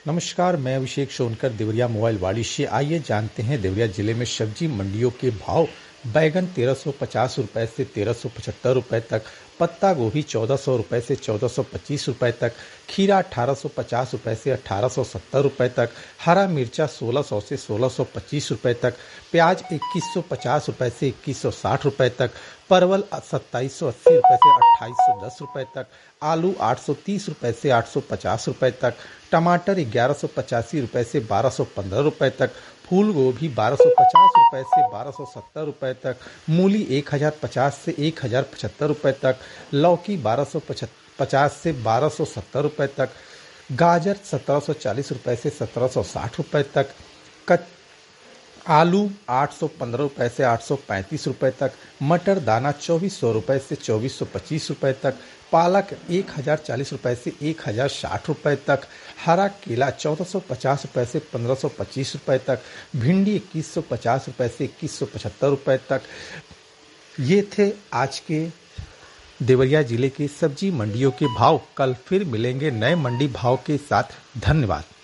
नमस्कार, मैं अभिषेक सोनकर देवरिया मोबाइल वाड़ी से। आइए जानते हैं देवरिया जिले में सब्जी मंडियों के भाव। बैगन 1350 रुपए से 1375 रुपए तक, पत्ता गोभी 1400 रुपए से 1425 रुपए तक, खीरा 1850 रुपए से 1870 रुपए तक, हरा मिर्चा 1600 से 1625 रुपए तक, प्याज 2150 रुपए से 2160 रुपए तक, परवल 2780 रुपए से 2810 रुपए तक, आलू 830 रुपए से 850 रुपए तक, टमाटर 1185 रुपए से 1215 रुपए तक, फूल गोभी 1250 रुपए से 1270 रुपए तक, मूली 1050 से 1075 रुपए तक, लौकी 1250 से 1270 रुपए तक, गाजर 1740 रुपए से 1760 रुपए तक, आलू 815 रुपए से 835 रुपए तक, मटर दाना 2400 रुपए से 2425 रुपए तक, पालक 1040 रुपए से 1060 रुपए तक, हरा केला 1450 रुपए से 1525 रुपए तक, भिंडी 2150 रुपए से 2175 रुपए तक। ये थे आज के देवरिया जिले के सब्जी मंडियों के भाव। कल फिर मिलेंगे नए मंडी भाव के साथ। धन्यवाद।